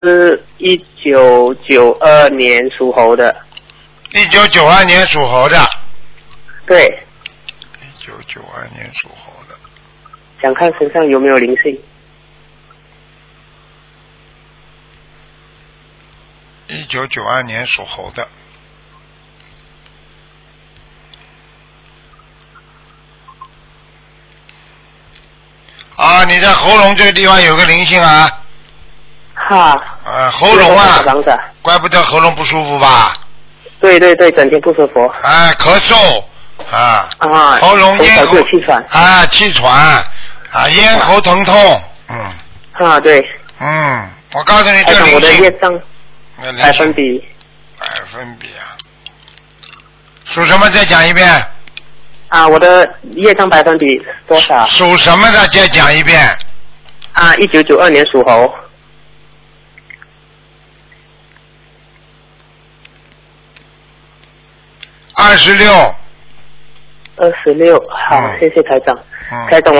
是1992年属猴的。 1992年属猴的。 对。 1992年属猴的。 想看身上有没有灵性。 1992年属猴的。啊，你在喉咙这个地方有个灵性啊。 哈。 喉咙啊。怪不得喉咙不舒服吧。 对对对，整天不舒服。 哎，咳嗽啊。 啊。 喉咙咽喉气喘。 啊，气喘啊，咽喉疼痛。 啊，对。 我告诉你，这灵性。 我的业障百分比。 百分比啊。属什么？再讲一遍。 啊，我的业障百分比多少？ 属什么的？再讲一遍。 啊，1992年属猴。 26。 26，好，谢谢台长。台长。